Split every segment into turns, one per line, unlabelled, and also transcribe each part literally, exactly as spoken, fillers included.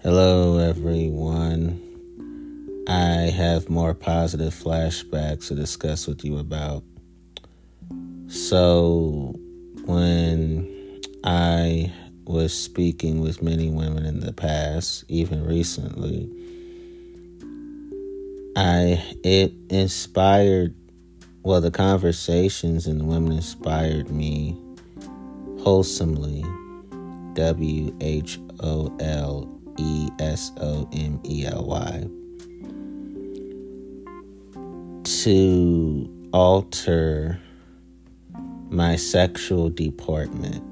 Hello, everyone. I have more positive flashbacks to discuss with you about. So, when I was speaking with many women in the past, even recently, I it inspired, well, the conversations and the women inspired me wholesomely, W H O L E S O M E L Y, to alter my sexual deportment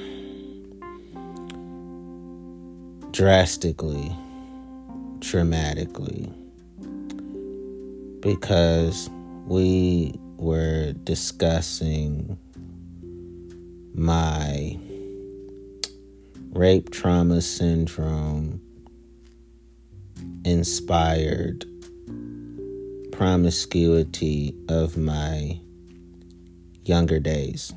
drastically, dramatically, because we were discussing my rape trauma syndrome inspired promiscuity of my younger days.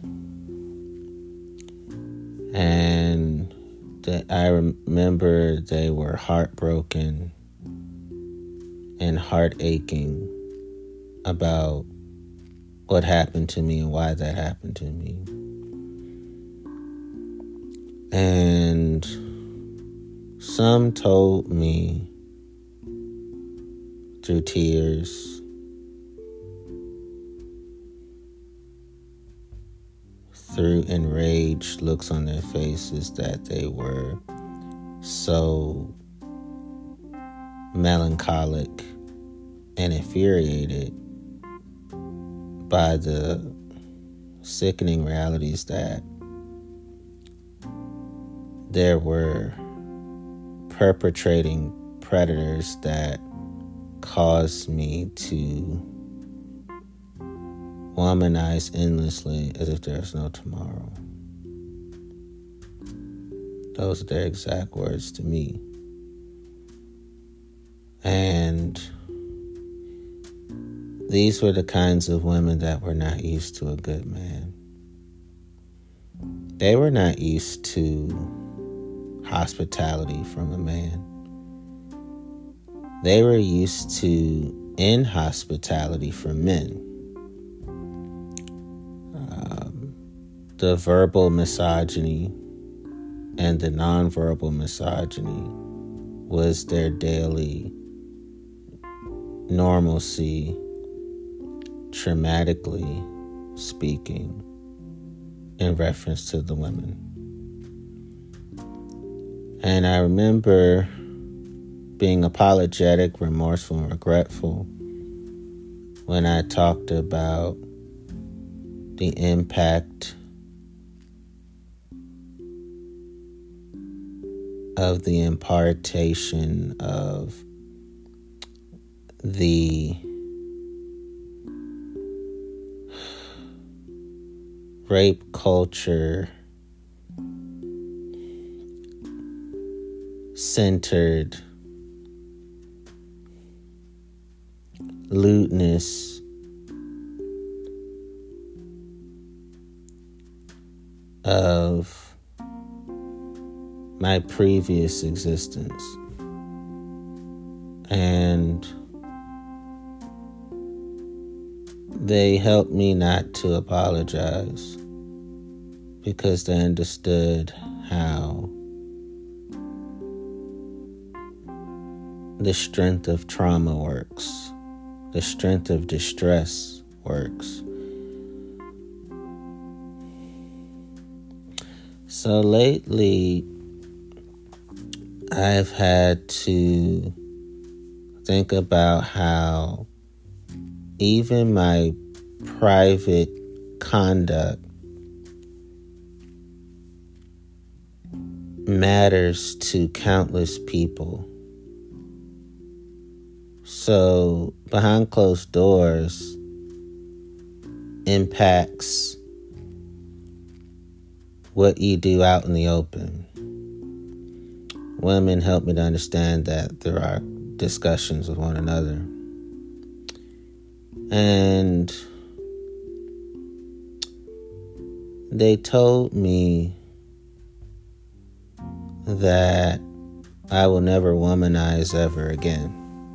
And the, I remember they were heartbroken and heart aching about what happened to me and why that happened to me. And some told me through tears, through enraged looks on their faces, that they were so melancholic and infuriated by the sickening realities that there were perpetrating predators that caused me to womanize endlessly as if there's no tomorrow. Those are their exact words to me. And these were the kinds of women that were not used to a good man. They were not used to hospitality from a man. They were used to inhospitality from men. Um, the verbal misogyny and the nonverbal misogyny was their daily normalcy, traumatically speaking, in reference to the women. And I remember being apologetic, remorseful, and regretful when I talked about the impact of the impartation of the rape culture centered lewdness of my previous existence. And they helped me not to apologize because they understood how the strength of trauma works, the strength of distress works. So lately, I've had to think about how even my private conduct matters to countless people. So behind closed doors impacts what you do out in the open. Women help me to understand that there are discussions with one another. And they told me that I will never womanize ever again.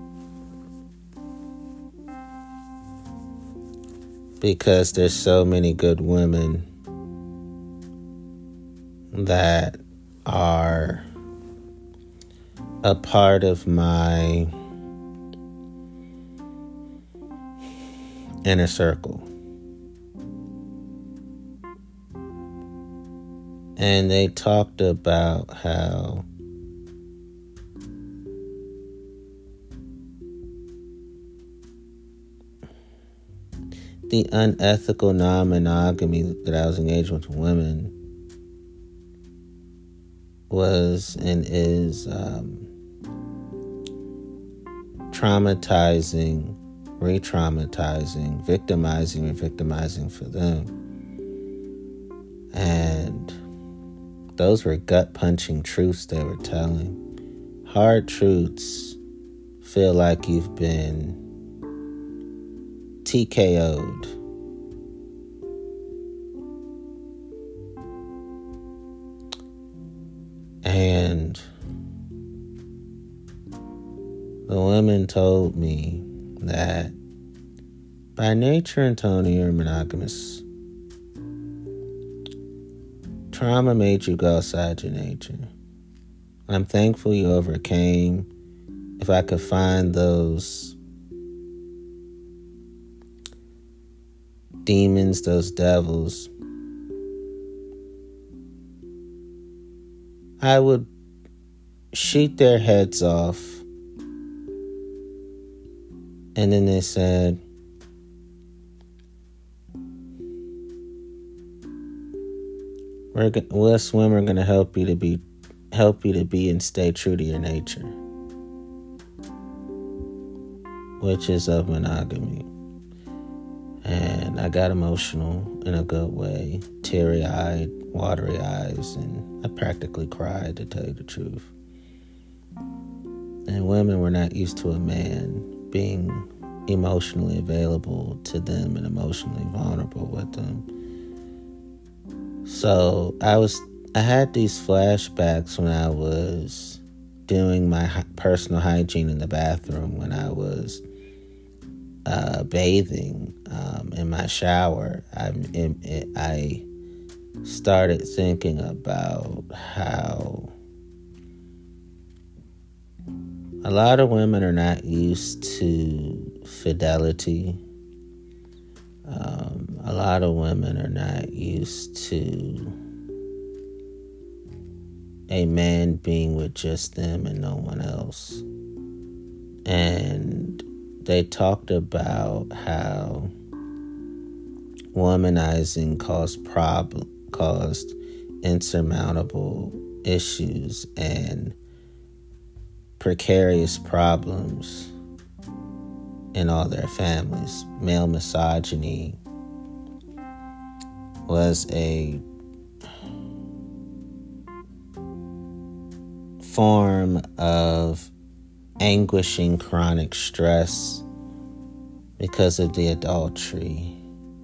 Because there's so many good women that are a part of my inner circle. And they talked about how the unethical non-monogamy that I was engaged with women was and is um, traumatizing, re-traumatizing, victimizing, re-victimizing for them. And those were gut-punching truths they were telling. Hard truths feel like you've been T K O'd. And the women told me that by nature, Antonio, you're monogamous. Trauma made you go outside your nature. I'm thankful you overcame. If I could find those demons, those devils, I would shoot their heads off. And then they said, We're go- us women are going to help you to be, help you to be and stay true to your nature, which is of monogamy. And I got emotional in a good way, teary-eyed, watery eyes, and I practically cried, to tell you the truth. And women were not used to a man being emotionally available to them and emotionally vulnerable with them. So I was, I had these flashbacks when I was doing my personal hygiene in the bathroom, when I was uh, bathing um, in my shower. I, it, it, I started thinking about how a lot of women are not used to fidelity. Um, a lot of women are not used to a man being with just them and no one else. And they talked about how womanizing caused problem, caused insurmountable issues and precarious problems in all their families. Male misogyny was a form of anguishing chronic stress because of the adultery,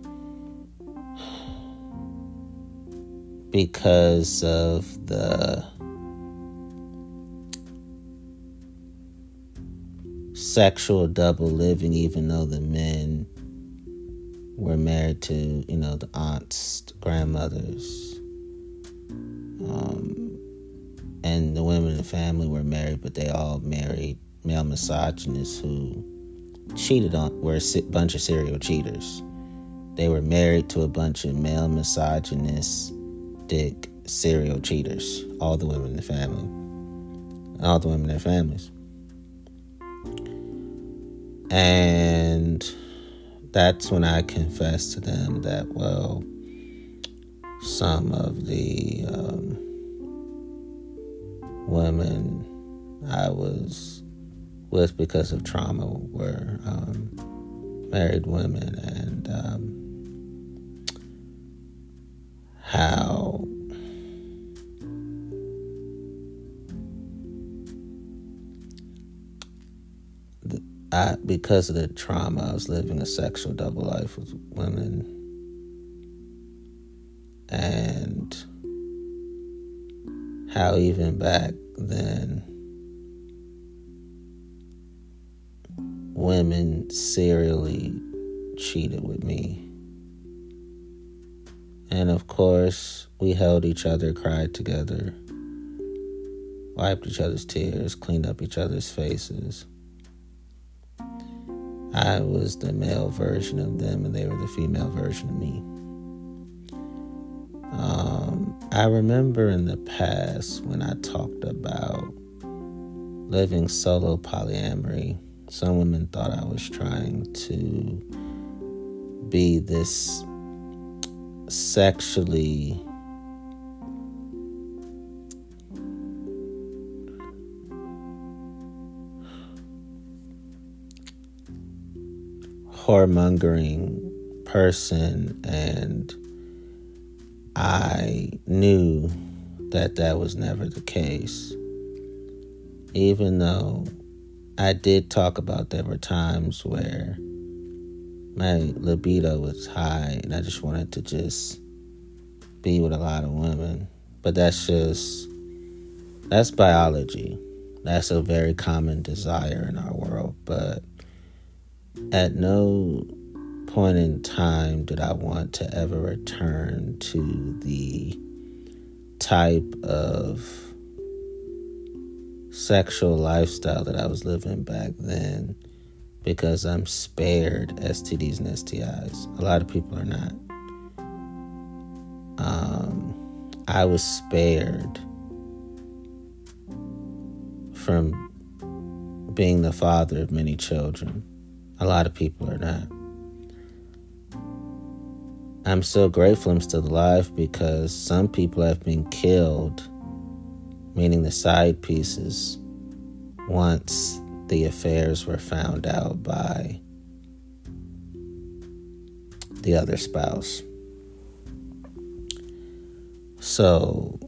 because of the sexual double living, even though the men were married to, you know, the aunts, the grandmothers, um, and the women in the family were married, but they all married male misogynists who cheated on, were a bunch of serial cheaters. They were married to a bunch of male misogynistic serial cheaters, all the women in the family, all the women in their families. And that's when I confessed to them that, well, some of the um, women I was with because of trauma were um, married women, and um, how the, I, because of the trauma, I was living a sexual double life with women, and how even back then women serially cheated with me. And of course, we held each other, cried together, wiped each other's tears, cleaned up each other's faces. I was the male version of them, and they were the female version of me. Um, I remember in the past when I talked about living solo polyamory, some women thought I was trying to be this sexually whoremongering person, and I knew that that was never the case. Even though I did talk about there were times where my libido was high and I just wanted to just be with a lot of women. But that's just, that's biology. That's a very common desire in our world. But at no point in time did I want to ever return to the type of sexual lifestyle that I was living back then, because I'm spared S T Ds and S T Is. A lot of people are not. Um, I was spared from being the father of many children. A lot of people are not. I'm so grateful I'm still alive, because some people have been killed, meaning the side pieces, once the affairs were found out by the other spouse. So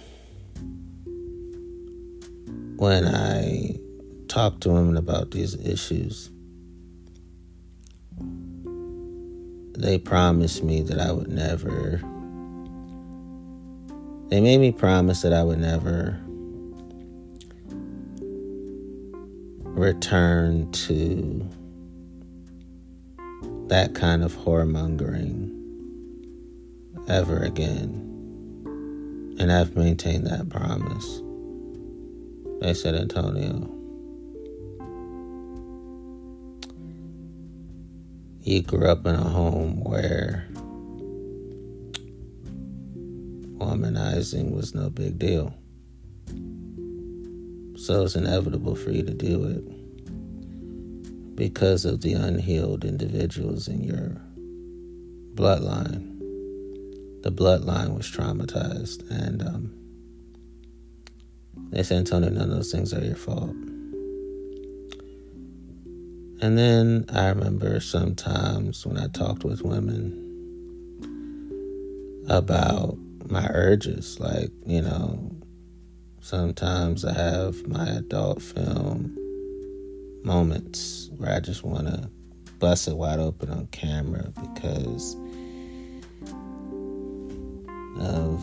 when I talk to women about these issues, they promised me that I would never, they made me promise that I would never return to that kind of whoremongering ever again. And I've maintained that promise. They said, Antonio, you grew up in a home where womanizing was no big deal. So it's inevitable for you to do it because of the unhealed individuals in your bloodline. The bloodline was traumatized, and um, they said, Antonio, none of those things are your fault. And then I remember sometimes when I talked with women about my urges, like, you know, sometimes I have my adult film moments where I just want to bust it wide open on camera because of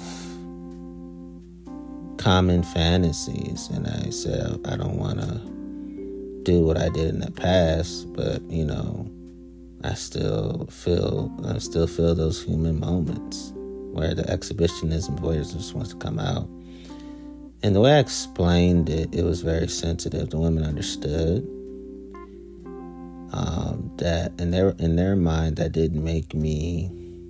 common fantasies. And I said, I don't want to do what I did in the past, but, you know, I still feel, I still feel those human moments where the exhibitionism voyeurs just wants to come out. And the way I explained it, it was very sensitive. The women understood um, that in their in their mind, that didn't make me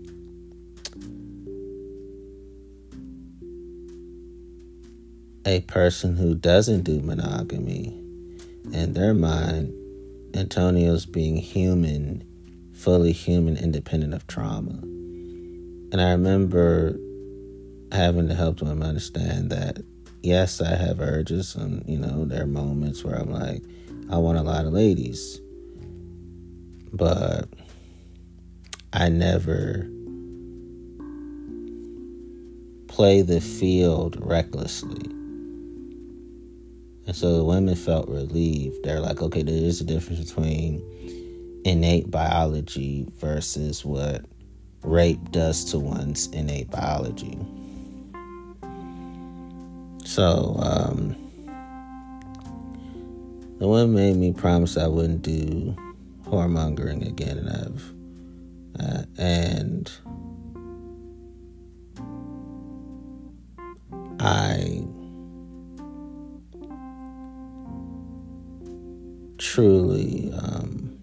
a person who doesn't do monogamy. In their mind, Antonio's being human, fully human, independent of trauma. And I remember having to help them understand that, yes, I have urges, and, you know, there are moments where I'm like, I want a lot of ladies. But I never play the field recklessly. And so the women felt relieved. They're like, okay, there is a difference between innate biology versus what rape does to one's innate biology. So, um, the women made me promise I wouldn't do whoremongering again, and I've uh, and I truly um,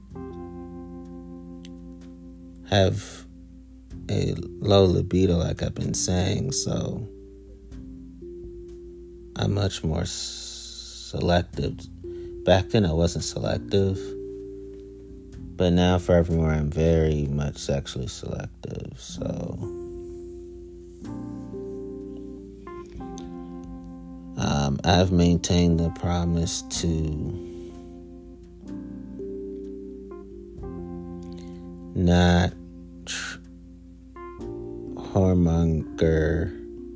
have a low libido, like I've been saying, so I'm much more selective. Back then I wasn't selective, but now forevermore I'm very much sexually selective, so um, I've maintained the promise to not tr- whoremonger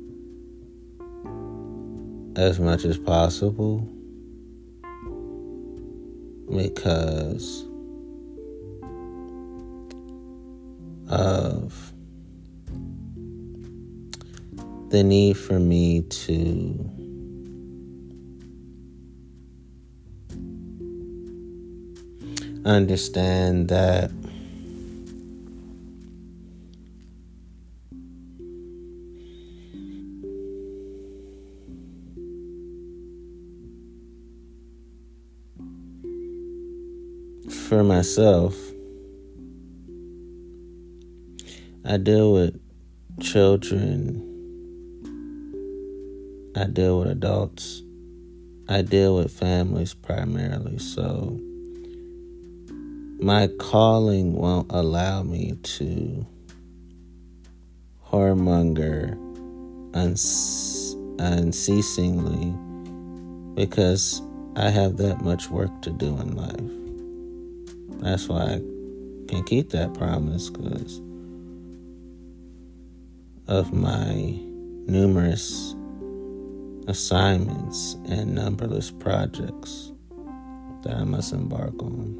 as much as possible, because of the need for me to understand that for myself, I deal with children, I deal with adults, I deal with families primarily, so my calling won't allow me to whoremonger uns- unceasingly, because I have that much work to do in life. That's why I can keep that promise, because of my numerous assignments and numberless projects that I must embark on.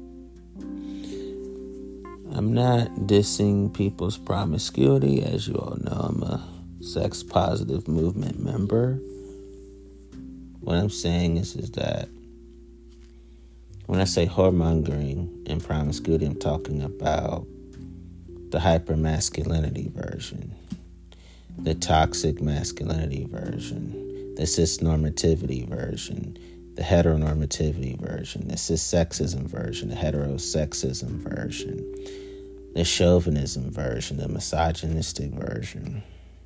I'm not dissing people's promiscuity. As you all know, I'm a sex positive movement member. What I'm saying is, is that when I say whoremongering and promiscuity, I'm talking about the hypermasculinity version, the toxic masculinity version, the cisnormativity version, the heteronormativity version, the cissexism version, the heterosexism version, the chauvinism version, the misogynistic version.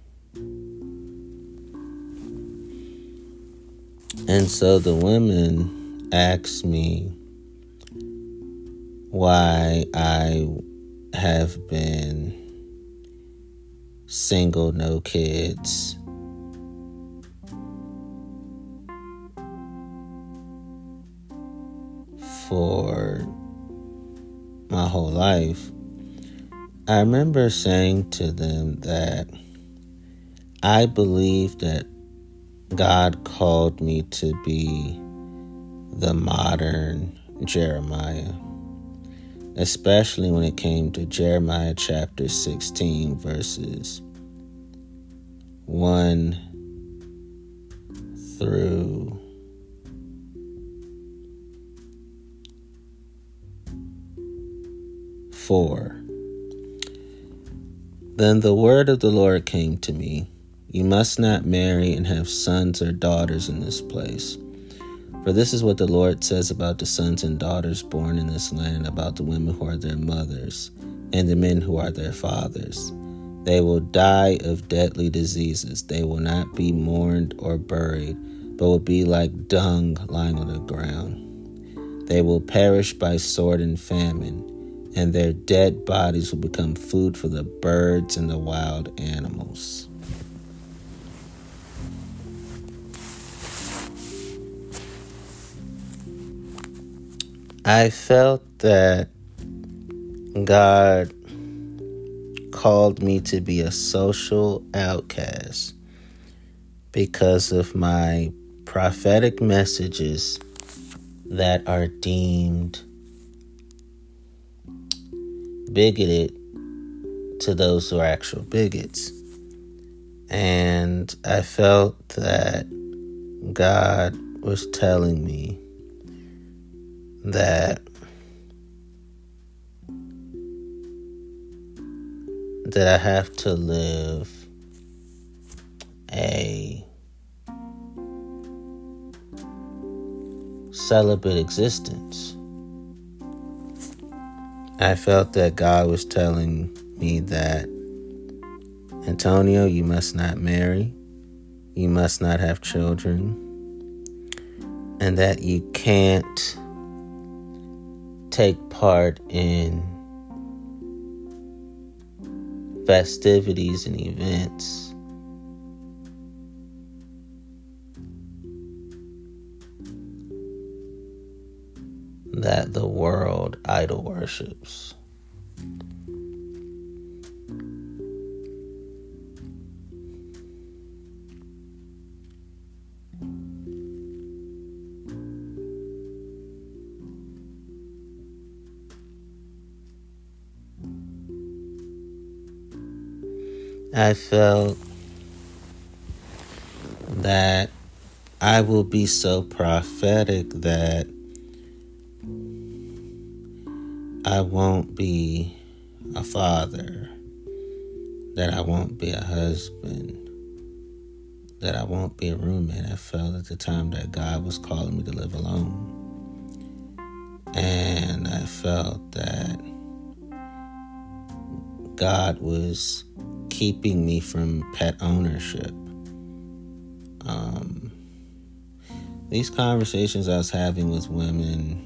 And so the women asked me why I have been single, no kids, for my whole life. I remember saying to them that I believe that God called me to be the modern Jeremiah, especially when it came to Jeremiah chapter sixteen, verses one through four. Then the word of the Lord came to me, "You must not marry and have sons or daughters in this place. For this is what the Lord says about the sons and daughters born in this land, about the women who are their mothers, and the men who are their fathers. They will die of deadly diseases. They will not be mourned or buried, but will be like dung lying on the ground. They will perish by sword and famine, and their dead bodies will become food for the birds and the wild animals." I felt that God called me to be a social outcast because of my prophetic messages that are deemed bigoted to those who are actual bigots. And I felt that God was telling me that that I have to live a celibate existence. I felt that God was telling me that, Antonio, you must not marry, you must not have children, and that you can't take part in festivities and events that the world idol worships. I felt that I will be so prophetic that I won't be a father, that I won't be a husband, that I won't be a roommate. I felt at the time that God was calling me to live alone. And I felt that God was keeping me from pet ownership. Um, these conversations I was having with women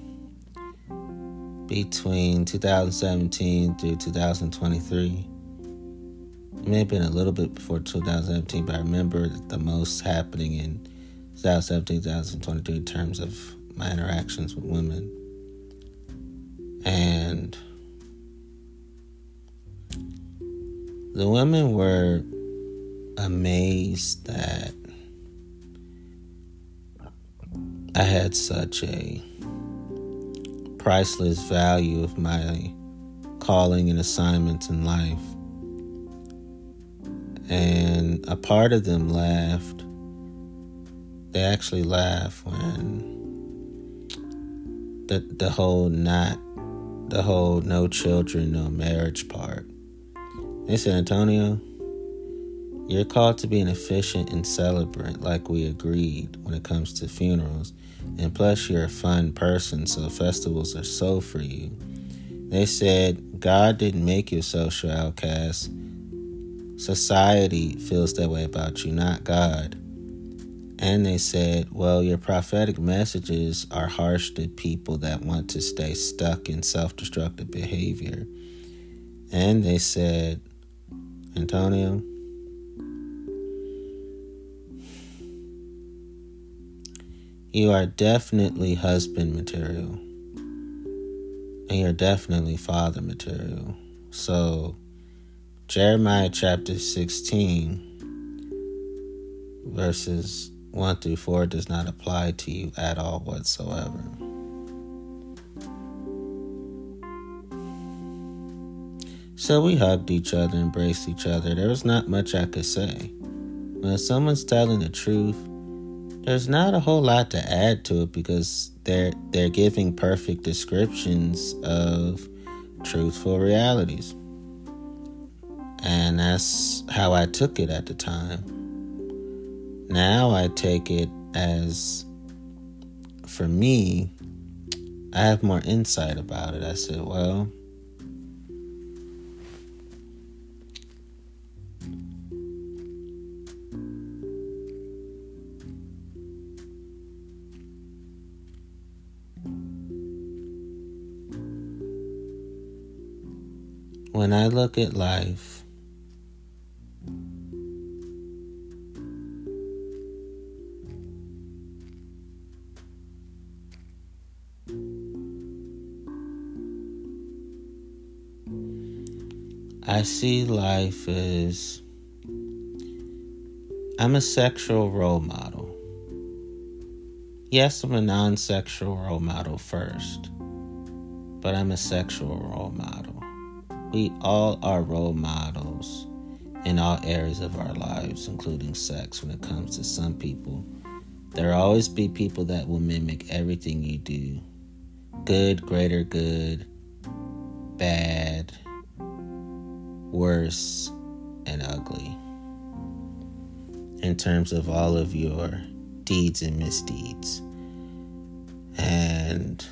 between two thousand seventeen through two thousand twenty-three. It may have been a little bit before two thousand seventeen, but I remember the most happening in twenty seventeen, twenty twenty-two in terms of my interactions with women. And the women were amazed that I had such a priceless value of my calling and assignments in life. And a part of them laughed. They actually laughed when the the whole not the whole no children, no marriage part. They said, Antonio, you're called to be an efficient and celebrant like we agreed when it comes to funerals. And plus you're a fun person, so festivals are so for you. They said, God didn't make you a social outcast. Society feels that way about you, not God. And they said, well, your prophetic messages are harsh to people that want to stay stuck in self-destructive behavior. And they said, Antonio, you are definitely husband material. And you're definitely father material. So, Jeremiah chapter sixteen, verses one through four does not apply to you at all whatsoever. So we hugged each other, embraced each other. There was not much I could say. When someone's telling the truth, there's not a whole lot to add to it because they're they're giving perfect descriptions of truthful realities. And that's how I took it at the time. Now I take it as, for me, I have more insight about it. I said, well, when I look at life, I see life as, I'm a sexual role model. Yes, I'm a non-sexual role model first, but I'm a sexual role model. We all are role models in all areas of our lives, including sex. When it comes to some people, there will always be people that will mimic everything you do. good, greater good, bad, worse, and ugly. In terms of all of your deeds and misdeeds. And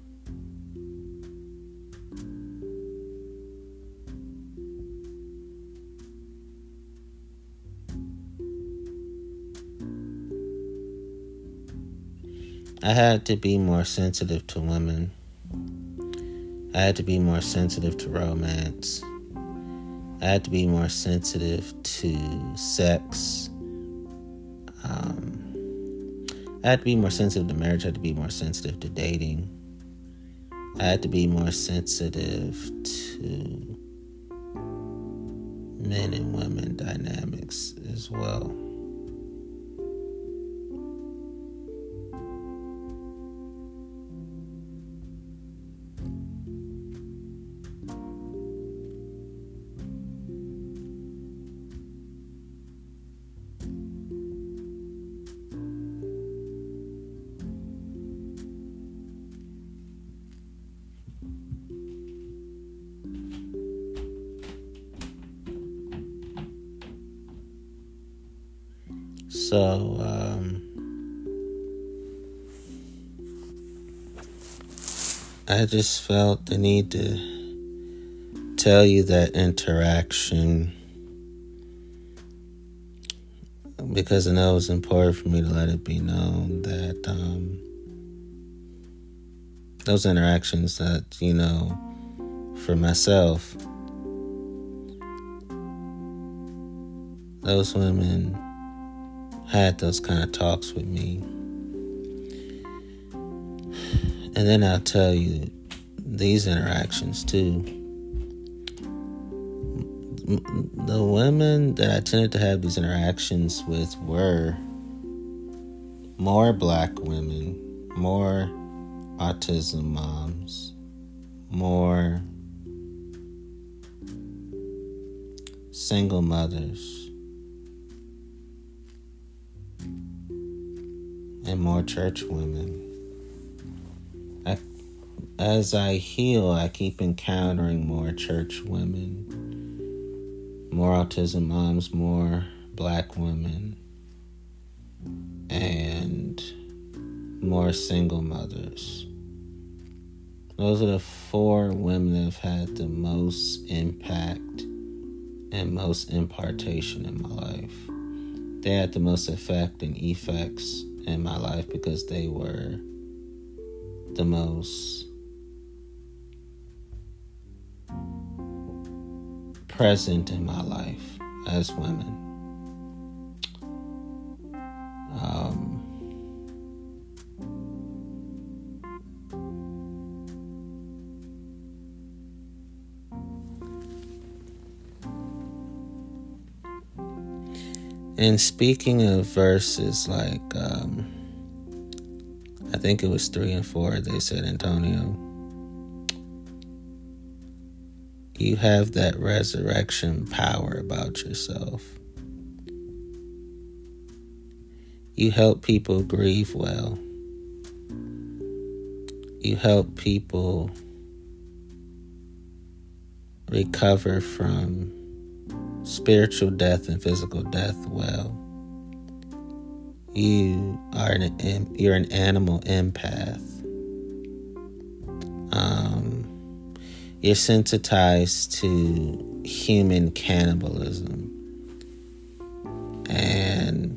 I had to be more sensitive to women. I had to be more sensitive to romance. I had to be more sensitive to sex. Um, I had to be more sensitive to marriage. I had to be more sensitive to dating. I had to be more sensitive to men and women dynamics as well. So, um, I just felt the need to tell you that interaction because I know it's important for me to let it be known that um, those interactions that, you know, for myself, those women had those kind of talks with me. And then I'll tell you these interactions too. The women that I tended to have these interactions with were more black women, more autism moms, more single mothers, and more church women. I, as I heal, I keep encountering more church women, more autism moms, more black women, and more single mothers. Those are the four women that have had the most impact and most impartation in my life. They had the most effect and effects in my life because they were the most present in my life as women. Um, and speaking of verses like, um, I think it was three and four, they said, Antonio, you have that resurrection power about yourself. You help people grieve well. You help people recover from spiritual death and physical death well. You are an you're an animal empath. Um, you're sensitized to human cannibalism, and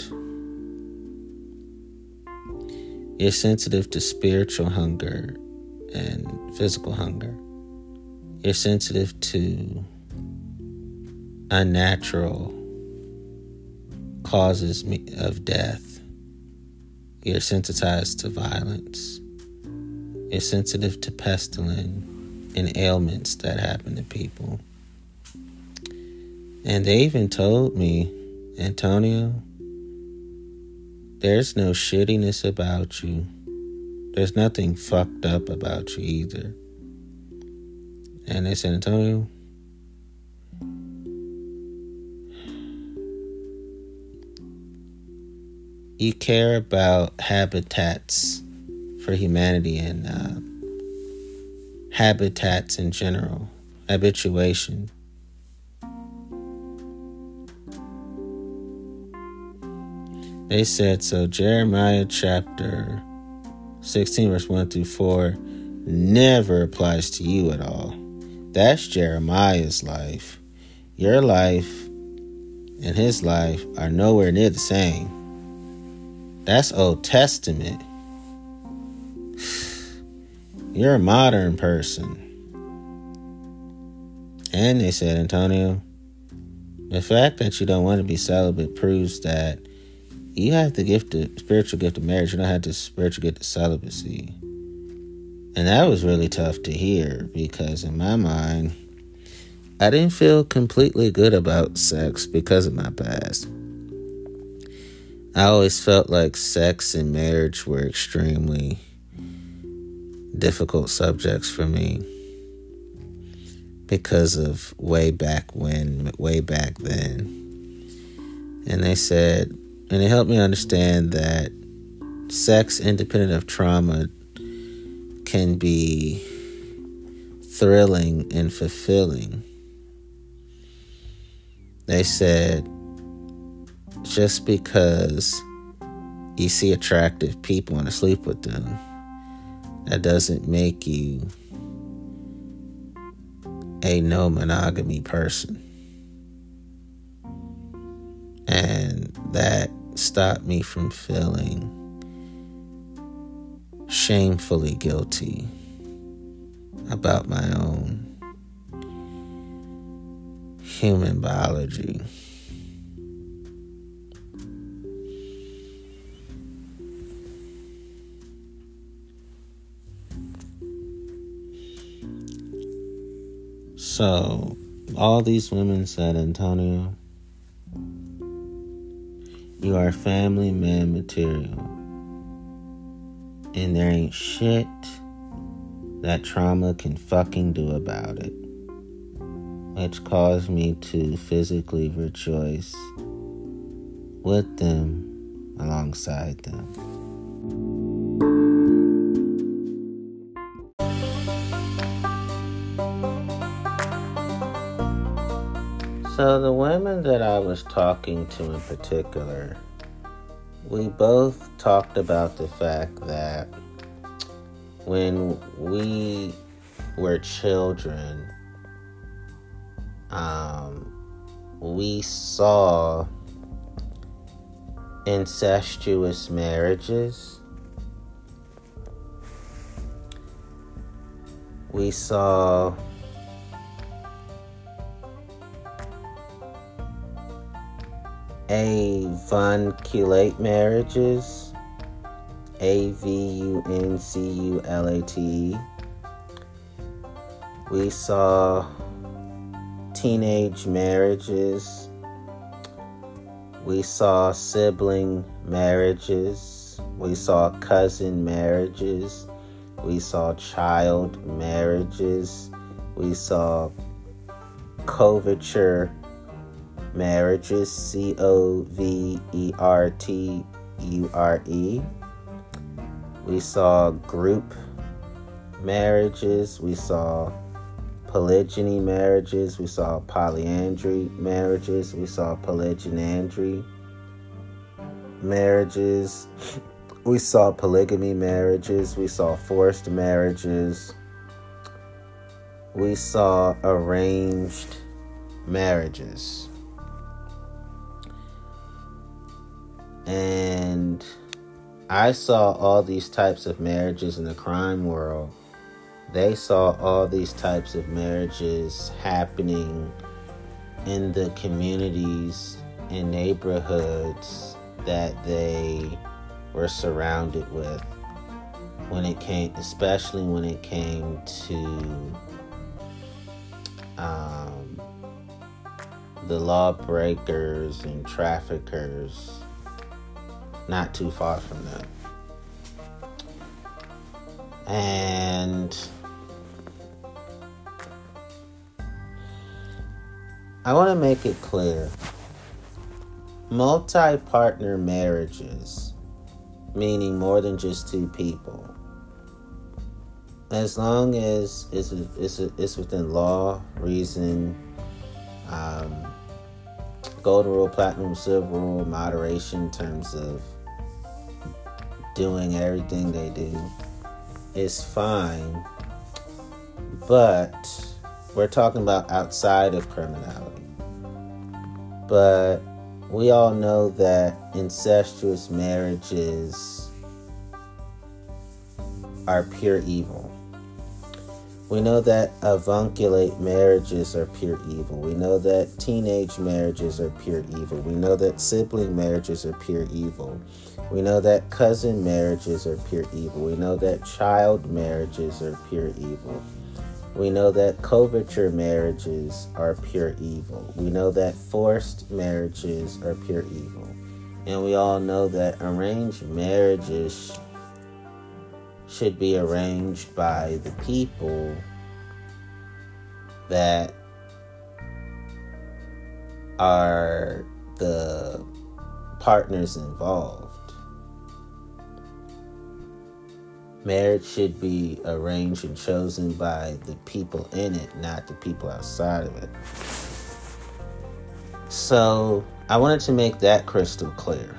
you're sensitive to spiritual hunger and physical hunger. You're sensitive to unnatural causes of death. You're sensitized to violence. You're sensitive to pestilence and ailments that happen to people. And they even told me, Antonio, there's no shittiness about you. There's nothing fucked up about you either. And they said, Antonio, you care about habitats for humanity and uh, habitats in general, habituation. They said, so Jeremiah chapter sixteen, verse one through four never applies to you at all. That's Jeremiah's life. Your life and his life are nowhere near the same. That's Old Testament. You're a modern person. And they said, Antonio, the fact that you don't want to be celibate proves that you have the gift of spiritual gift of marriage. You don't have the spiritual gift of celibacy. And that was really tough to hear, because in my mind, I didn't feel completely good about sex because of my past. I always felt like sex and marriage were extremely difficult subjects for me because of way back when, way back then. And they said, and it helped me understand that sex, independent of trauma, can be thrilling and fulfilling. They said, just because you see attractive people and sleep with them, that doesn't make you a no monogamy person. And that stopped me from feeling shamefully guilty about my own human biology. So, all these women said, Antonio, you are family man material. And there ain't shit that trauma can fucking do about it. Which caused me to physically rejoice with them, alongside them. So the women that I was talking to in particular, we both talked about the fact that when we were children, um, we saw incestuous marriages. We saw avunculate marriages, A V U N C U L A T E. We saw teenage marriages. We saw sibling marriages. We saw cousin marriages. We saw child marriages. We saw coverture marriages, C O V E R T U R E. We saw group marriages. We saw polygyny marriages. We saw polyandry marriages. We saw polygynandry marriages. We saw polygamy marriages. We saw forced marriages. We saw arranged marriages. And I saw all these types of marriages in the crime world. They saw all these types of marriages happening in the communities and neighborhoods that they were surrounded with. When it came, especially when it came to um, the lawbreakers and traffickers. Not too far from them. And I want to make it clear. Multi-partner marriages, meaning more than just two people, as long as it's, it's, it's within law, reason, um, golden rule, platinum, silver rule, moderation in terms of doing everything they do, is fine. But we're talking about outside of criminality. But we all know that incestuous marriages are pure evil. We know that avunculate marriages are pure evil. We know that teenage marriages are pure evil. We know that sibling marriages are pure evil. We know that cousin marriages are pure evil. We know that child marriages are pure evil. We know that coverture marriages are pure evil. We know that forced marriages are pure evil. And we all know that arranged marriages should be arranged by the people that are the partners involved. Marriage should be arranged and chosen by the people in it, not the people outside of it. So I wanted to make that crystal clear.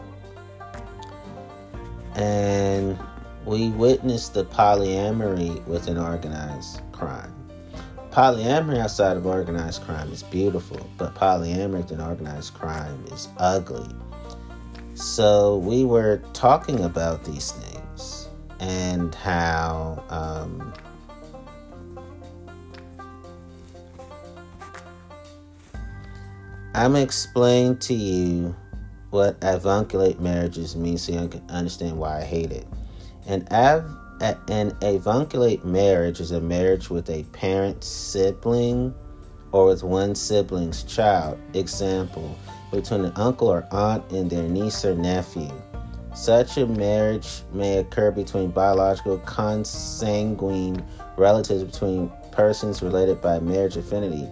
And we witnessed the polyamory within organized crime. Polyamory outside of organized crime is beautiful, but polyamory within organized crime is ugly. So we were talking about these things and how um, I'm explaining to you what avunculate marriages mean so you can understand why I hate it. An, av- an avunculate marriage is a marriage with a parent sibling or with one sibling's child. Example, between an uncle or aunt and their niece or nephew. Such a marriage may occur between biological consanguine relatives, between persons related by marriage affinity.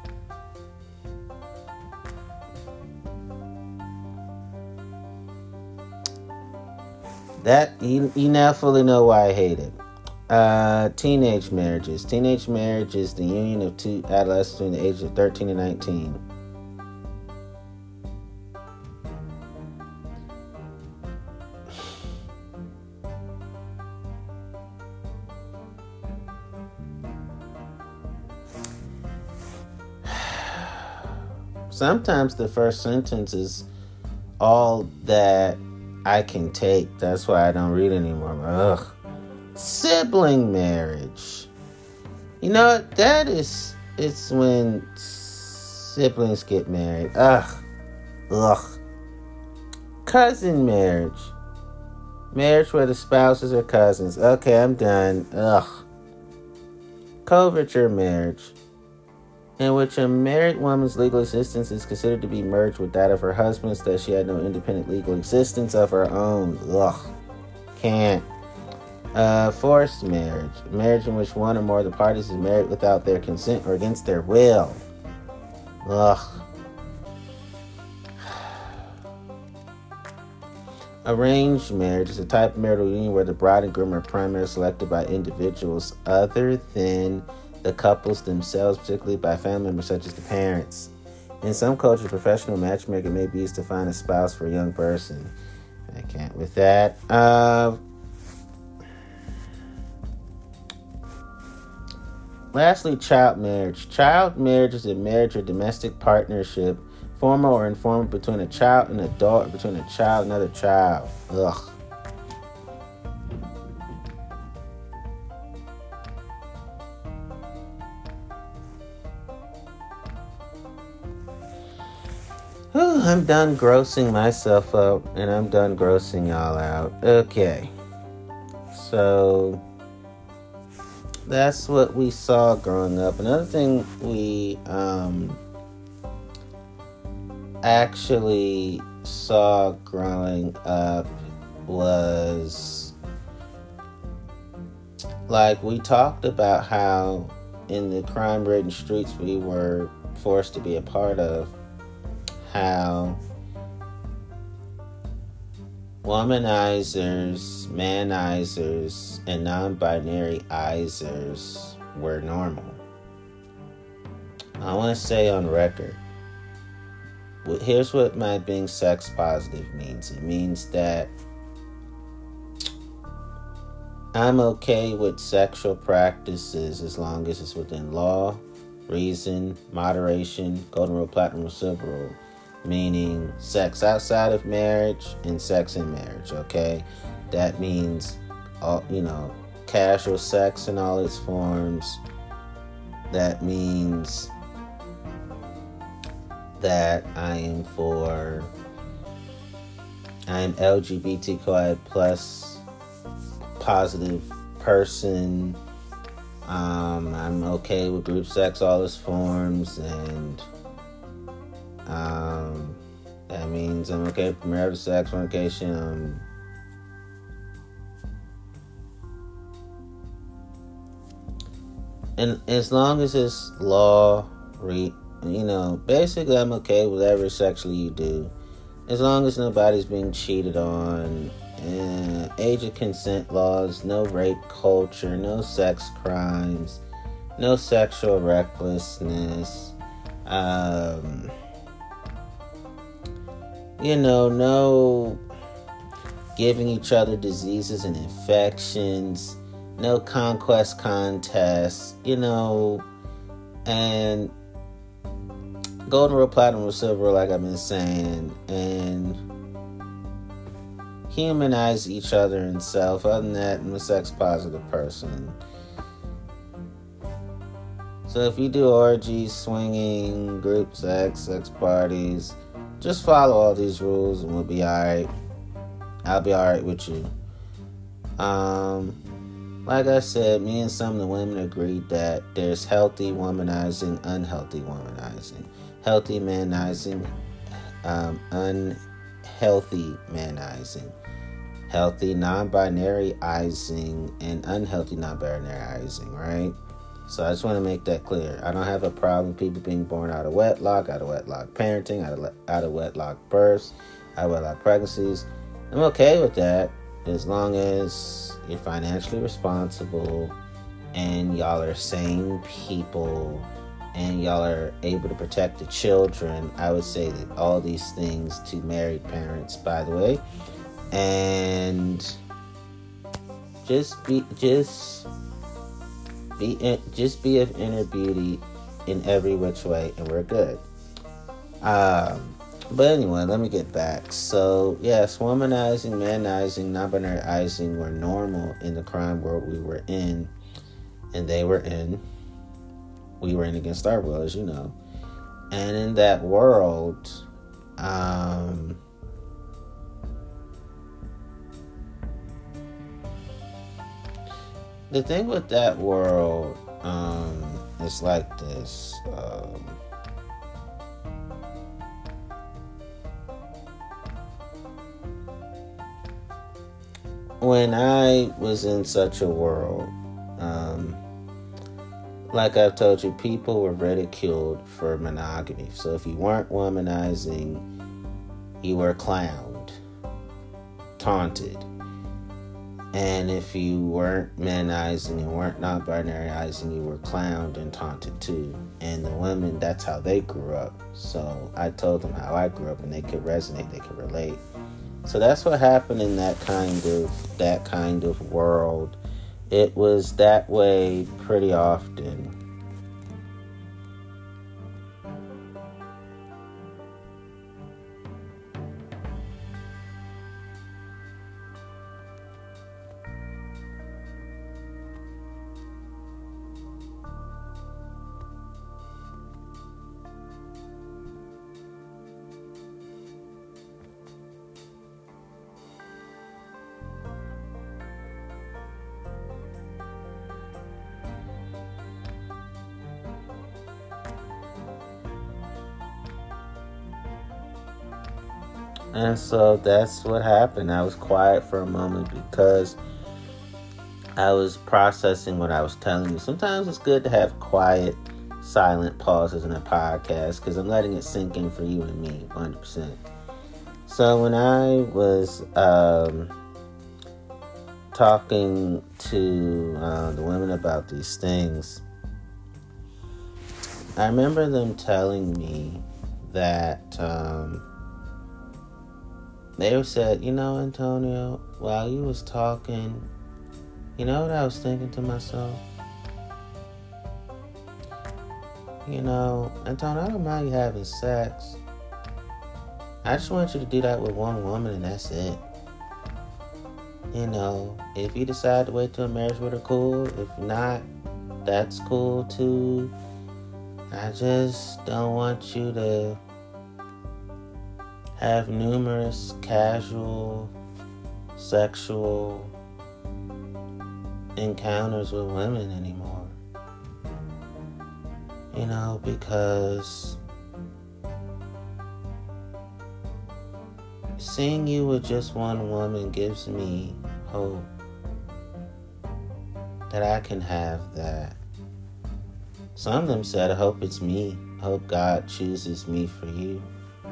That you, you now fully know why I hate it. Uh, teenage marriages. Teenage marriage is the union of two adolescents between the ages of thirteen and nineteen. Sometimes the first sentence is all that I can take. That's why I don't read anymore. Ugh. Sibling marriage. You know what? That is, it's when siblings get married. Ugh. Ugh. Cousin marriage. Marriage where the spouses are cousins. Okay, I'm done. Ugh. Coverture marriage, in which a married woman's legal existence is considered to be merged with that of her husband's, that she had no independent legal existence of her own. Ugh. Can't. Uh, forced marriage. Marriage in which one or more of the parties is married without their consent or against their will. Ugh. Arranged marriage is a type of marital union where the bride and groom are primarily selected by individuals other than the couples themselves, particularly by family members such as the parents. In some cultures, professional matchmaking may be used to find a spouse for a young person. I can't with that. Uh, lastly, child marriage. Child marriage is a marriage or domestic partnership, formal or informal, between a child and an adult, or between a child and another child. Ugh. Whew, I'm done grossing myself out, and I'm done grossing y'all out. Okay. So, that's what we saw growing up. Another thing we um, actually saw growing up was, like, we talked about how in the crime-ridden streets we were forced to be a part of, how womanizers, manizers, and non-binary izers were normal. I want to say on record, here's what my being sex positive means. It means that I'm okay with sexual practices as long as it's within law, reason, moderation, golden rule, platinum rule, silver rule. Meaning sex outside of marriage and sex in marriage, okay? That means, all, you know, casual sex in all its forms. That means that I am for, I am L G B T Q plus positive person. Um, I'm okay with group sex, all its forms, and Um, that means I'm okay with marital sex, fornication. Um, and as long as it's law, re, you know, basically I'm okay with whatever sexually you do, as long as nobody's being cheated on. And age of consent laws, no rape culture, no sex crimes, no sexual recklessness. Um. You know, no giving each other diseases and infections, no conquest contests, you know, and golden rule, platinum rule, silver rule, like I've been saying, and humanize each other and self. Other than that, I'm a sex positive person. So if you do orgies, swinging, group sex, sex parties, just follow all these rules and we'll be alright. I'll be alright with you. Um, like I said, me and some of the women agreed that there's healthy womanizing, unhealthy womanizing. Healthy manizing, um, unhealthy manizing. Healthy non-binary-izing and unhealthy non-binary-izing, right? So I just want to make that clear. I don't have a problem with people being born out of wedlock, out of wedlock parenting, out of, out of wedlock births, out of wedlock pregnancies. I'm okay with that as long as you're financially responsible and y'all are sane people and y'all are able to protect the children. I would say that all these things to married parents, by the way. And just be, just... Be in, just be of inner beauty in every which way, and we're good. Um, but anyway, let me get back. So, yes, womanizing, manizing, non-binaryizing were normal in the crime world we were in, and they were in. We were in against our will, as you know. And in that world, um... the thing with that world, um, is like this. Um, when I was in such a world, um, like I've told you, people were ridiculed for monogamy. So if you weren't womanizing, you were clowned, taunted. And if you weren't manizing and weren't non-binaryizing, you were clowned and taunted too. And the women, that's how they grew up. So I told them how I grew up, and they could resonate, they could relate. So that's what happened in that kind of that kind of world. It was that way pretty often. And so that's what happened. I was quiet for a moment because I was processing what I was telling you. Sometimes it's good to have quiet, silent pauses in a podcast because I'm letting it sink in for you and me, one hundred percent. So when I was um, talking to uh, the women about these things, I remember them telling me that um, they said, you know, Antonio, while you was talking, you know what I was thinking to myself? You know, Antonio, I don't mind you having sex. I just want you to do that with one woman and that's it. You know, if you decide to wait till marriage with her, cool. If not, that's cool too. I just don't want you to have numerous casual sexual encounters with women anymore. You know, because seeing you with just one woman gives me hope that I can have that. Some of them said, I hope it's me. I hope God chooses me for you.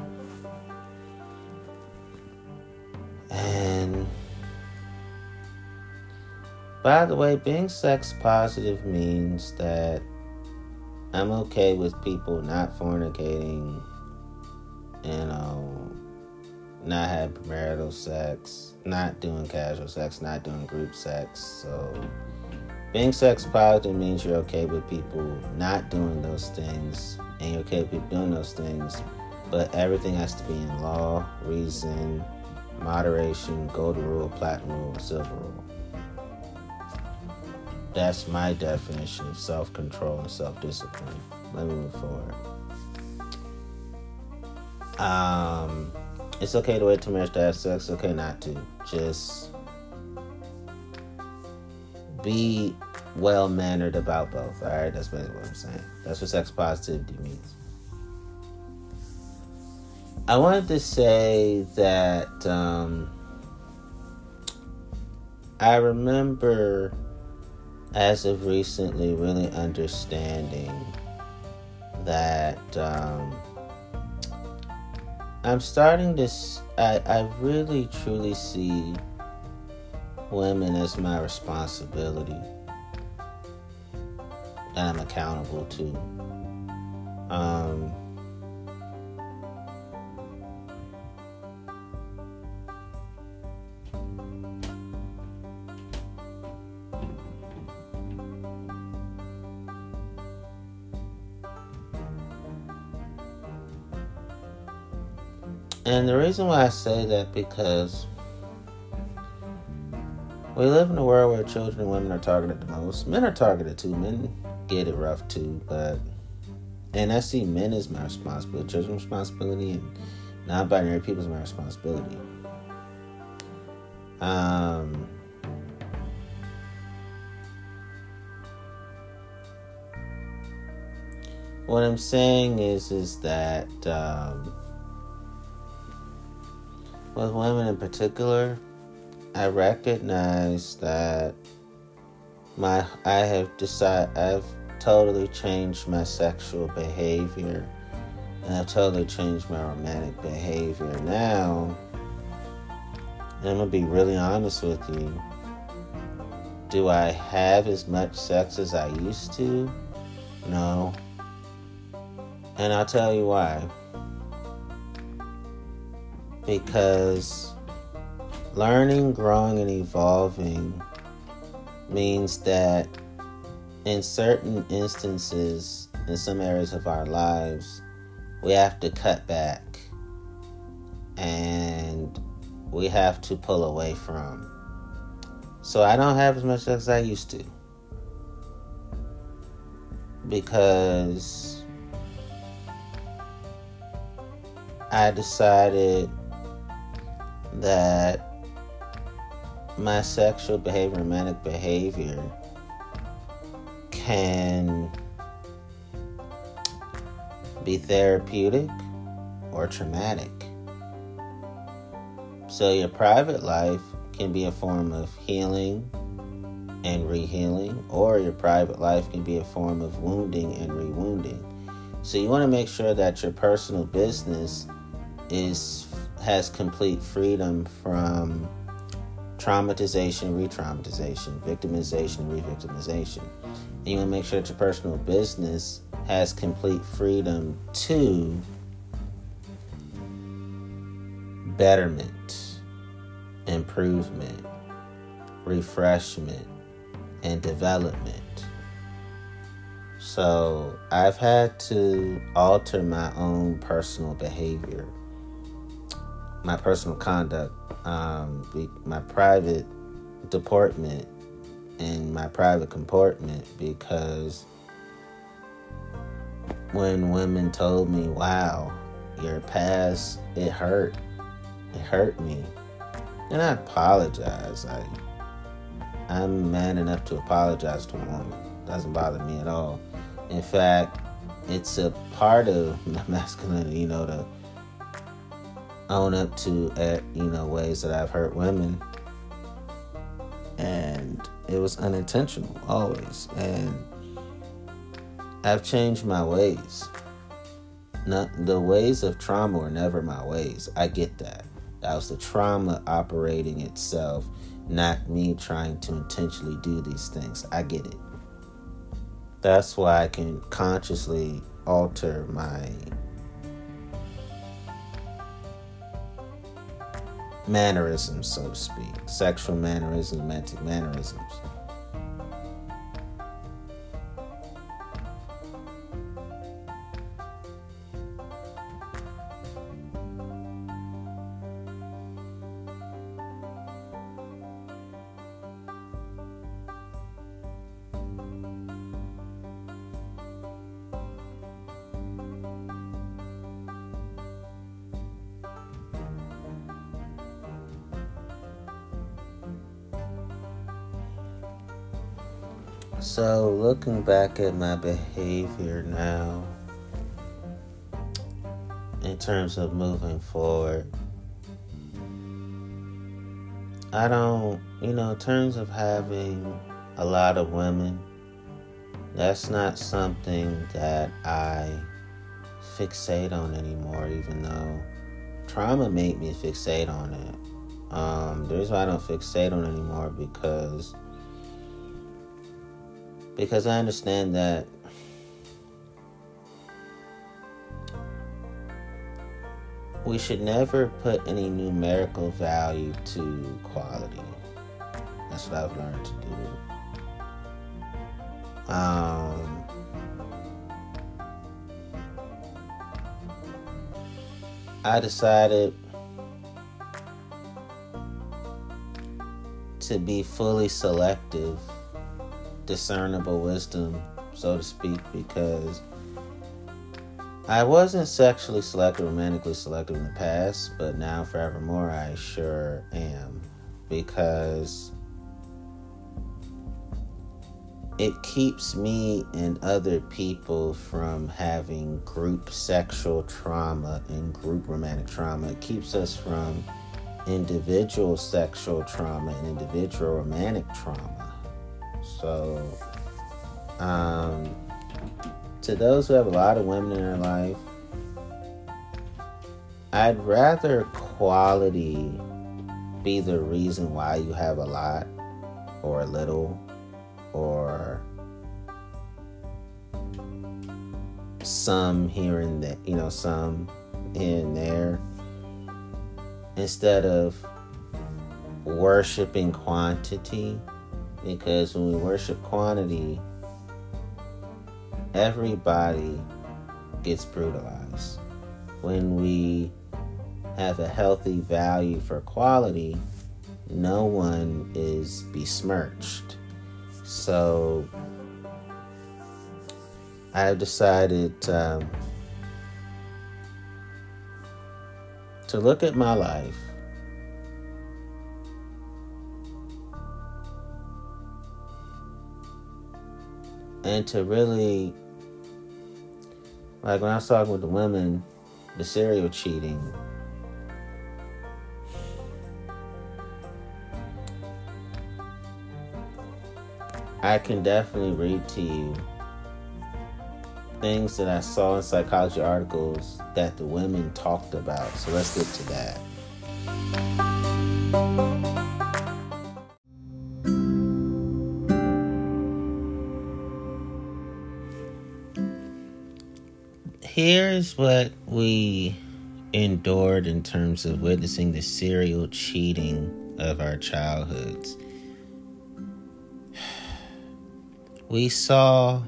And by the way, being sex positive means that I'm okay with people not fornicating, you know, not having premarital sex, not doing casual sex, not doing group sex. So being sex positive means you're okay with people not doing those things, and you're okay with people doing those things, but everything has to be in law, reason, moderation, golden rule, platinum rule, silver rule. That's my definition of self-control and self-discipline. Let me move forward. Um, it's okay to wait till marriage to have sex. It's okay not to. Just be well-mannered about both. All right, that's basically what I'm saying. That's what sex positivity means. I wanted to say that um, I remember, as of recently, really understanding that um, I'm starting to, I, I really truly see women as my responsibility that I'm accountable to. Um, And the reason why I say that, because we live in a world where children and women are targeted the most. Men are targeted too. Men get it rough too, but and I see men as my responsibility, children's responsibility, and non-binary people's my responsibility. Um, what I'm saying is, is that um, with women in particular, I recognize that my I have decided I've totally changed my sexual behavior, and I've totally changed my romantic behavior. Now, I'm gonna be really honest with you. Do I have as much sex as I used to? No. And I'll tell you why. Because learning, growing, and evolving means that in certain instances, in some areas of our lives, we have to cut back and we have to pull away from. So I don't have as much sex as I used to, because I decided that my sexual behavior, romantic behavior, can be therapeutic or traumatic. So your private life can be a form of healing and re-healing, or your private life can be a form of wounding and re-wounding. So you want to make sure that your personal business is has complete freedom from traumatization, re-traumatization, victimization, re-victimization. And you want to make sure that your personal business has complete freedom to betterment, improvement, refreshment, and development. So I've had to alter my own personal behavior, my personal conduct, um, my private deportment, and my private comportment, because when women told me, wow, your past, it hurt. It hurt me. And I apologize. I, I'm man enough to apologize to a woman. It doesn't bother me at all. In fact, it's a part of my masculinity, you know, to own up to, uh, you know, ways that I've hurt women. And it was unintentional, always. And I've changed my ways. Not, the ways of trauma were never my ways. I get that. That was the trauma operating itself, not me trying to intentionally do these things. I get it. That's why I can consciously alter my mannerisms, so to speak. Sexual mannerisms, romantic mannerisms. So, looking back at my behavior now, in terms of moving forward, I don't, you know, in terms of having a lot of women, that's not something that I fixate on anymore, even though trauma made me fixate on it. Um, the reason why I don't fixate on it anymore because Because I understand that we should never put any numerical value to quality. That's what I've learned to do. Um, I decided to be fully selective, discernible wisdom, so to speak, because I wasn't sexually selective, romantically selective in the past, but now forevermore I sure am, because it keeps me and other people from having group sexual trauma and group romantic trauma. It keeps us from individual sexual trauma and individual romantic trauma. So, um, to those who have a lot of women in their life, I'd rather quality be the reason why you have a lot or a little or some here and there, you know, some here and there, instead of worshiping quantity. Because when we worship quantity, everybody gets brutalized. When we have a healthy value for quality, no one is besmirched. So I've decided um, to look at my life and to really, like when I was talking with the women, the serial cheating, I can definitely read to you things that I saw in psychology articles that the women talked about. So let's get to that. Here's what we endured in terms of witnessing the serial cheating of our childhoods. We saw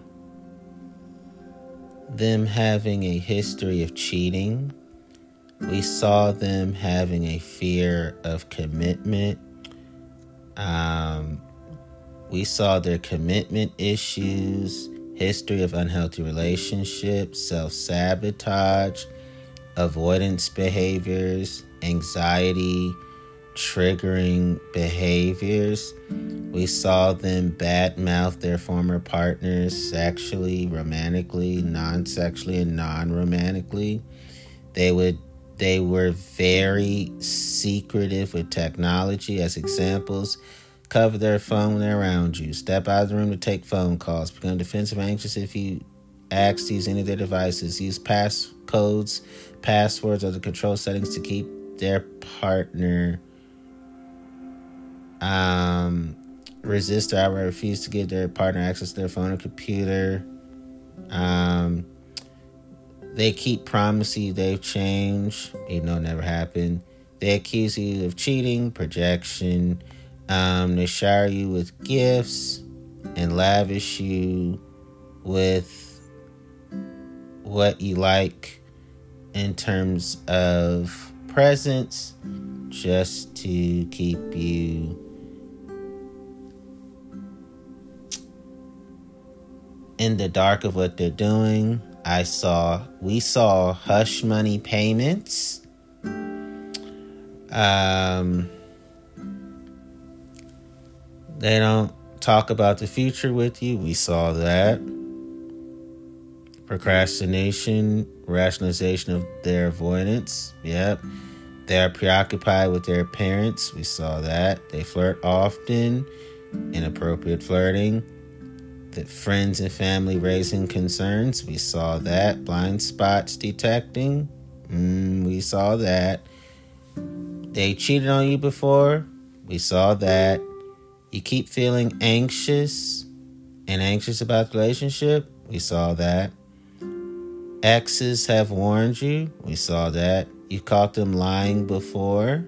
them having a history of cheating. We saw them having a fear of commitment. Um, we saw their commitment issues, history of unhealthy relationships, self-sabotage, avoidance behaviors, anxiety, triggering behaviors. We saw them badmouth their former partners sexually, romantically, non-sexually, and non-romantically. They would they were very secretive with technology. As examples, cover their phone when they're around you, step out of the room to take phone calls, become defensive anxious if you ask to use any of their devices, use passcodes, passwords, or the control settings to keep their partner, um, resist or outright refuse to give their partner access to their phone or computer. Um, they keep promising you they've changed, even though it never happened. They accuse you of cheating, projection. Um, they shower you with gifts and lavish you with what you like in terms of presents, just to keep you in the dark of what they're doing. I saw, we saw hush money payments. Um, they don't talk about the future with you. We saw that. Procrastination, rationalization of their avoidance. Yep. They're preoccupied with their appearance. We saw that. They flirt often. Inappropriate flirting. The friends and family raising concerns. We saw that. Blind spots detecting. Mm, we saw that. They cheated on you before. We saw that. You keep feeling anxious and anxious about the relationship. We saw that. Exes have warned you. We saw that. You caught them lying before.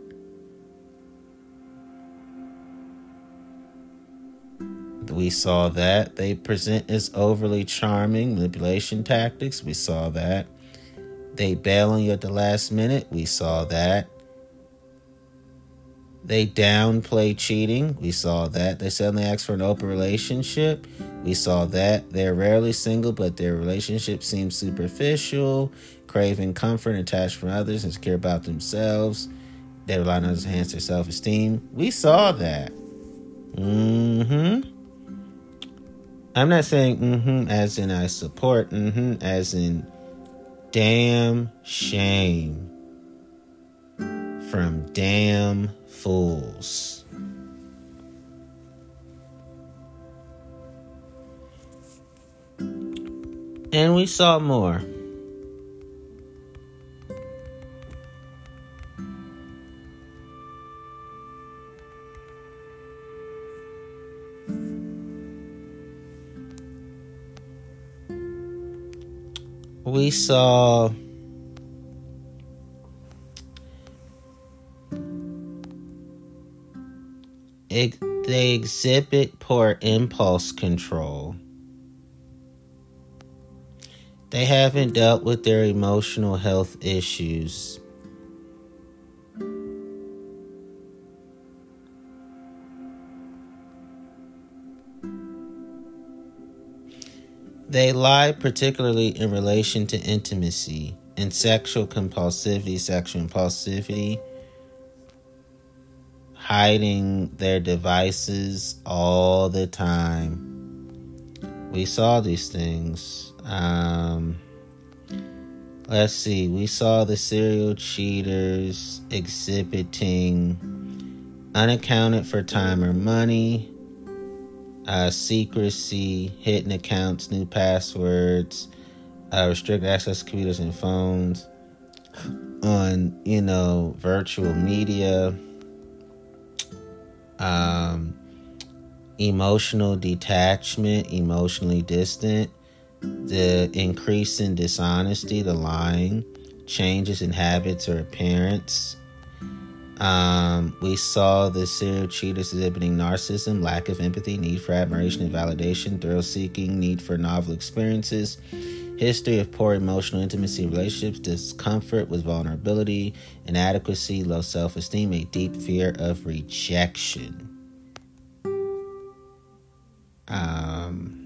We saw that. They present as overly charming, manipulation tactics. We saw that. They bail on you at the last minute. We saw that. They downplay cheating. We saw that. They suddenly ask for an open relationship. We saw that. They're rarely single, but their relationship seems superficial, craving comfort and attachment from others, insecure about themselves. They rely on others to enhance their self-esteem. We saw that. Mm-hmm. I'm not saying mm-hmm as in I support, mm-hmm as in damn shame from damn fools. And we saw more. We saw it, they exhibit poor impulse control. They haven't dealt with their emotional health issues. They lie particularly in relation to intimacy and sexual compulsivity, sexual impulsivity, hiding their devices all the time. We saw these things. Um, let's see. We saw the serial cheaters exhibiting unaccounted for time or money, Uh, secrecy, hidden accounts, new passwords, uh, restrict access to computers and phones, on, you know, virtual media, um, emotional detachment, emotionally distant, the increase in dishonesty, the lying, changes in habits or appearance. Um, we saw the serial cheaters exhibiting narcissism, lack of empathy, need for admiration and validation, thrill-seeking, need for novel experiences, history of poor emotional intimacy in relationships, discomfort with vulnerability, inadequacy, low self-esteem, a deep fear of rejection. Um,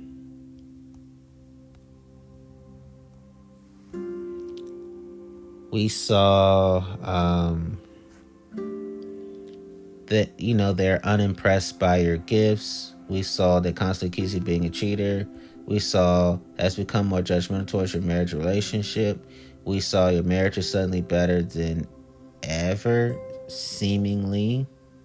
we saw um, that, you know, they're unimpressed by your gifts. We saw that constantly accuse you of being a cheater. We saw has become more judgmental towards your marriage relationship. We saw your marriage is suddenly better than ever, seemingly.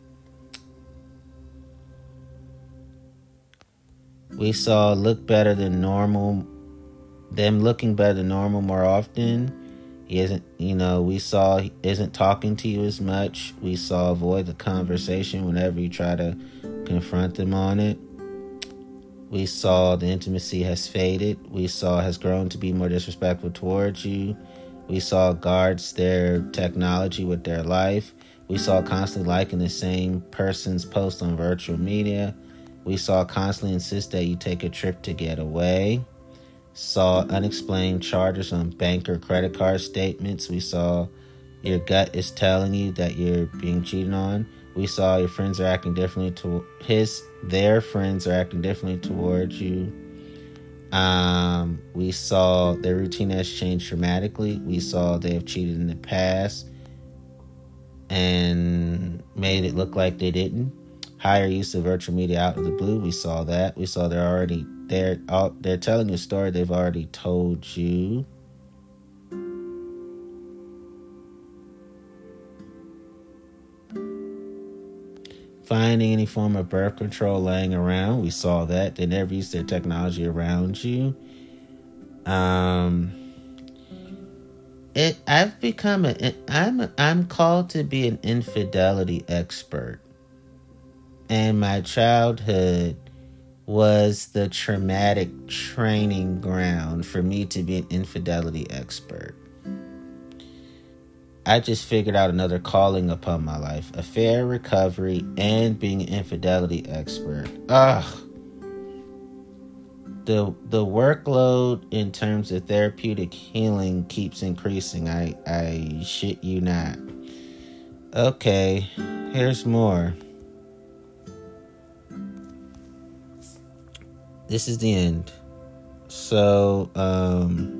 We saw look better than normal, them looking better than normal more often. He isn't, you know, we saw he isn't talking to you as much. We saw avoid the conversation whenever you try to confront them on it. We saw the intimacy has faded. We saw has grown to be more disrespectful towards you. We saw guards their technology with their life. We saw constantly liking the same person's post on virtual media. We saw constantly insist that you take a trip to get away. Saw unexplained charges on bank or credit card statements. We saw your gut is telling you that you're being cheated on. We saw your friends are acting differently to his, their friends are acting differently towards you. Um, we saw their routine has changed dramatically. We saw they have cheated in the past and made it look like they didn't. Higher use of virtual media out of the blue. We saw that. We saw they're already they're out. They're telling a story they've already told you. Finding any form of birth control laying around. We saw that. They never used their technology around you. Um, it. I've become a. I'm. I'm called to be an infidelity expert, and my childhood was the traumatic training ground for me to be an infidelity expert. I just figured out another calling upon my life. Affair recovery and being an infidelity expert. Ugh. The the workload in terms of therapeutic healing keeps increasing. I, I shit you not. Okay, here's more. This is the end. So, um...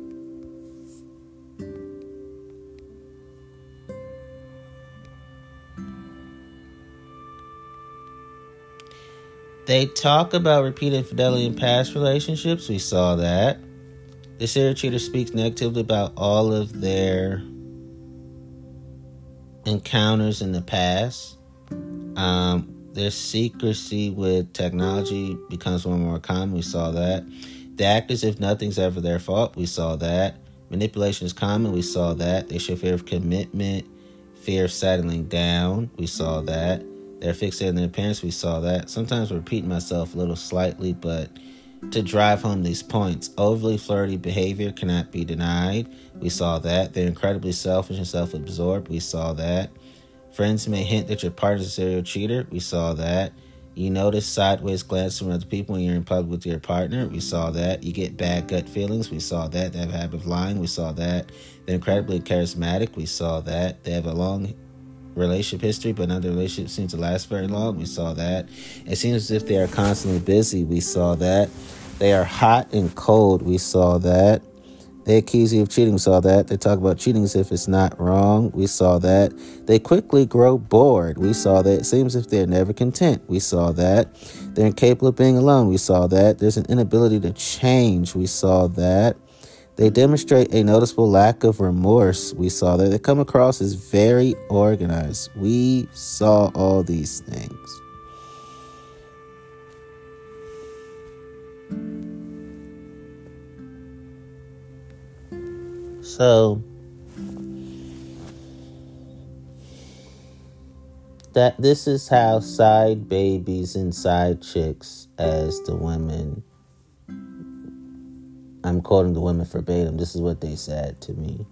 they talk about repeated infidelity in past relationships. We saw that. The serial cheater speaks negatively about all of their encounters in the past. Um, their secrecy with technology becomes more and more common. We saw that. They act as if nothing's ever their fault. We saw that. Manipulation is common. We saw that. They show fear of commitment, fear of settling down. We saw that. They're fixated on their appearance. We saw that. Sometimes I'm repeating myself a little slightly, but to drive home these points. Overly flirty behavior cannot be denied. We saw that. They're incredibly selfish and self-absorbed. We saw that. Friends may hint that your partner's a serial cheater. We saw that. You notice sideways glances from other people when you're in public with your partner. We saw that. You get bad gut feelings. We saw that. They have a habit of lying. We saw that. They're incredibly charismatic. We saw that. They have a long relationship history, but none of the relationship seems to last very long. We saw that. It seems as if they are constantly busy. We saw that. They are hot and cold. We saw that. They accuse you of cheating. We saw that. They talk about cheating as if it's not wrong. We saw that. They quickly grow bored. We saw that. It seems as if they're never content. We saw that. They're incapable of being alone. We saw that. There's an inability to change. We saw that. They demonstrate a noticeable lack of remorse. We saw that. They come across as very organized. We saw all these things. So that this is how side babies and side chicks, as the women, I'm quoting the women verbatim, this is what they said to me.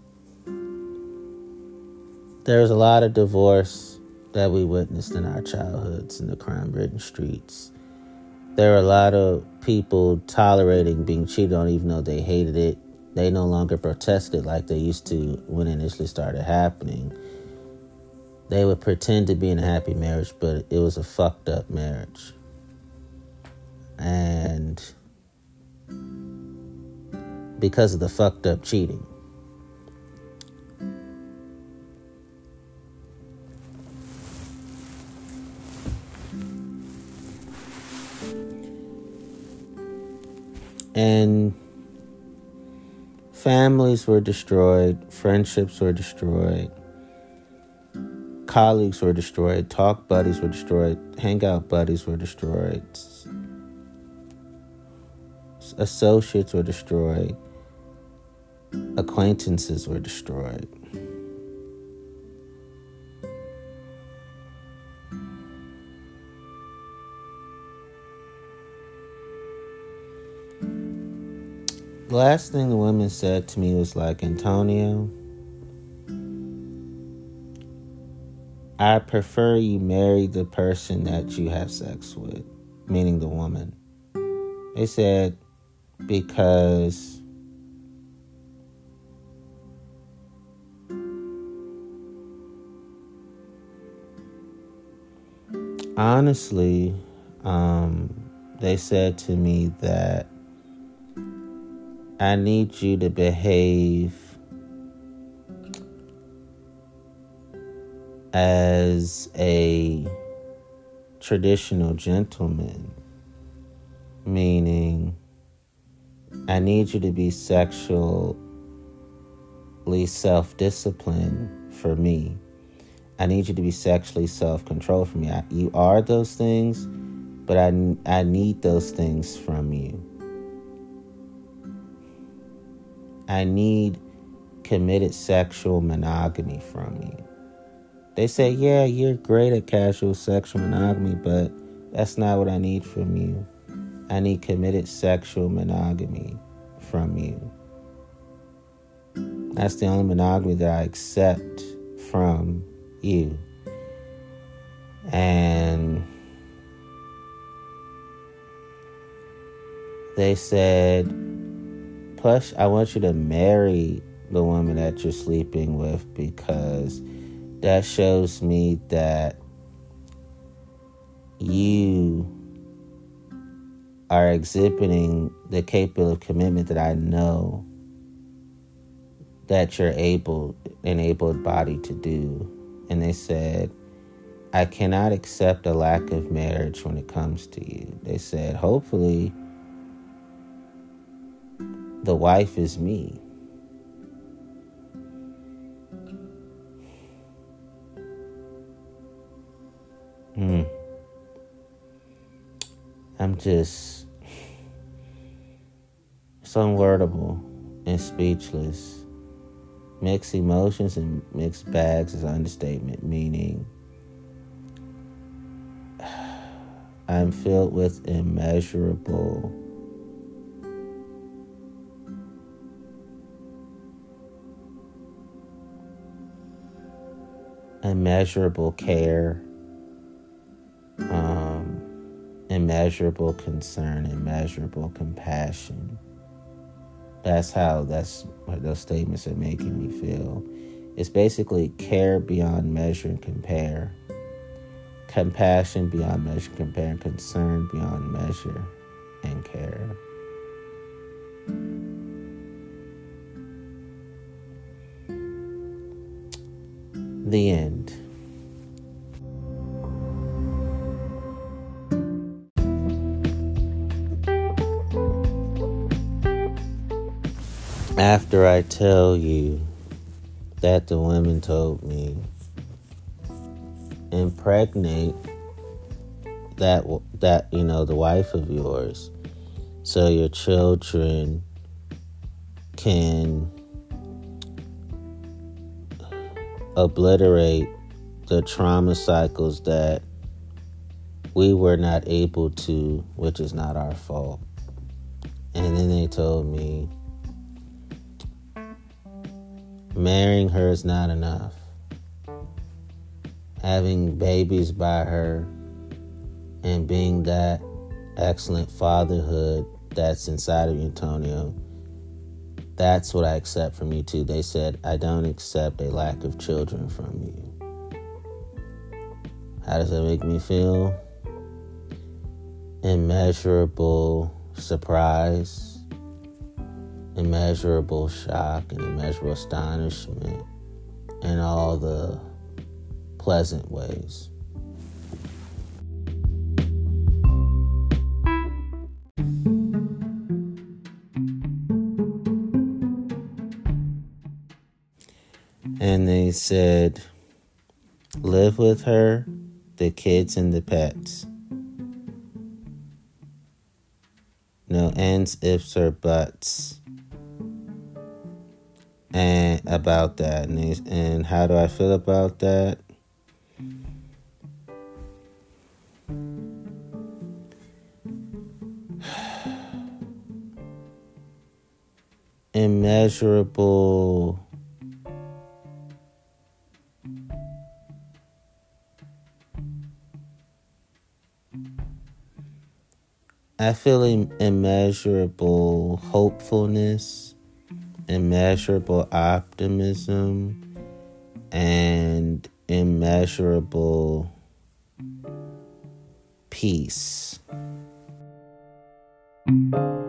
There's a lot of divorce that we witnessed in our childhoods in the crime-ridden streets. There are a lot of people tolerating being cheated on even though they hated it. They no longer protested it like they used to when it initially started happening. They would pretend to be in a happy marriage, but it was a fucked up marriage. And because of the fucked up cheating. And families were destroyed, friendships were destroyed, colleagues were destroyed, talk buddies were destroyed, hangout buddies were destroyed, associates were destroyed, acquaintances were destroyed. The last thing the woman said to me was like, Antonio, I prefer you marry the person that you have sex with, meaning the woman. They said, because honestly, um, they said to me that I need you to behave as a traditional gentleman, meaning I need you to be sexually self-disciplined for me. I need you to be sexually self-controlled for me. I, you are those things, but I, I need those things from you. I need committed sexual monogamy from you. They say, yeah, you're great at casual sexual monogamy, but that's not what I need from you. I need committed sexual monogamy from you. That's the only monogamy that I accept from you. And they said, plus, I want you to marry the woman that you're sleeping with, because that shows me that you are exhibiting the capable of commitment that I know that you're able, an able-bodied to do. And they said, I cannot accept a lack of marriage when it comes to you. They said, hopefully, the wife is me. Hmm. I'm just so unwordable and speechless. Mixed emotions and mixed bags is an understatement, meaning I'm filled with immeasurable immeasurable care, um, immeasurable concern, immeasurable compassion. That's how that's what those statements are making me feel. It's basically care beyond measure and compare, compassion beyond measure and compare, and concern beyond measure and care. The end. After I tell you that the women told me, impregnate that, that, you know, the wife of yours, so your children can obliterate the trauma cycles that we were not able to, which is not our fault. And then they told me marrying her is not enough. Having babies by her and being that excellent fatherhood that's inside of you, Antonio, that's what I accept from you too. They said, I don't accept a lack of children from you. How does that make me feel? Immeasurable surprise, immeasurable shock, and immeasurable astonishment in all the pleasant ways. And they said, live with her, the kids and the pets. No ands, ifs, or buts. And about that. And, they, and how do I feel about that? Immeasurable I feel immeasurable hopefulness, immeasurable optimism, and immeasurable peace.